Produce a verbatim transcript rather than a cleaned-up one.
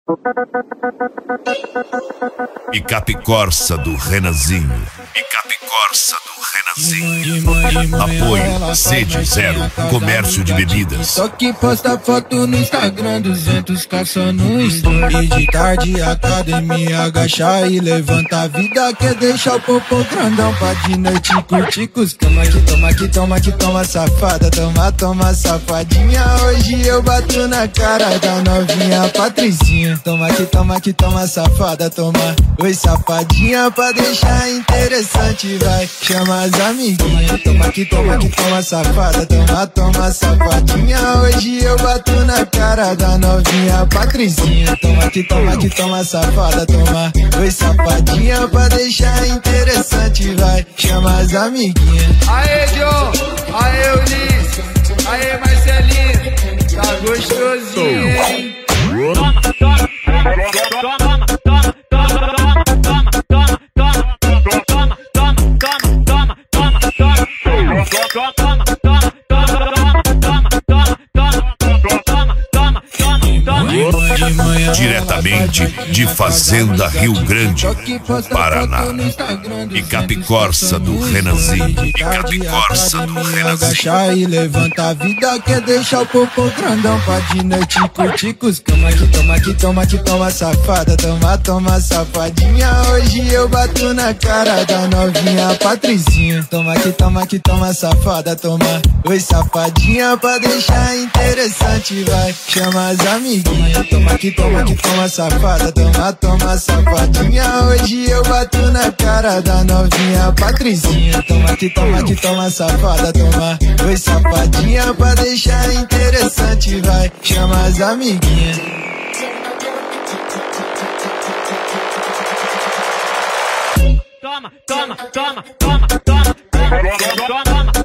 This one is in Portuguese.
Picape Corsa do Renanzinho. Picape Corsa do Renanzinho. Apoio Sede Zero, comércio de bebidas. Só que posta foto no Instagram, duzentos caça no story. De tarde academia, agachar e levanta a vida. Quer deixar o popô grandão pra de noite curtir com os. Toma aqui, toma aqui, toma aqui, toma safada. Toma, toma safadinha. Hoje eu bato na cara da novinha Patricinha. Toma aqui, toma aqui, toma safada. Toma, oi safadinha, pra deixar interessante, vai. Chama as amiguinhas. Toma aqui, toma aqui, toma safada. Toma, toma safadinha. Hoje eu bato na cara da novinha Patricinha. Toma aqui, toma aqui, toma safada. Toma, oi safadinha, pra deixar interessante, vai. Chama as amiguinhas. Aê, John! Aê, Ulisses! Aê, Marcelinho! Tá gostosinho, hein? Toma, toma, toma, toma, toma, toma, toma, toma, toma, toma, toma, toma, toma, diretamente de Fazenda Rio Grande, Paraná. Picape Corsa do Renanzinho. Picape Corsa do Renanzinho. Agachar e levanta a vida. Quer deixar o popô grandão pra de noite curtir com os. Toma aqui, toma aqui, toma aqui, toma safada. Toma, toma safadinha. Hoje eu bato na cara da novinha Patricinha. Toma aqui, toma aqui, toma safada. Toma, oi safadinha, pra deixar interessante, vai. Chama as amiguinhas. Toma aqui, toma aqui, toma safada. Toma, toma safadinha. Hoje eu bato na cara da novinha Patricinha. Toma aqui, toma aqui, toma safada. Toma, oi safadinha, pra deixar interessante, vai. Chama as amiguinhas. toma, toma, toma, toma, toma, toma, toma,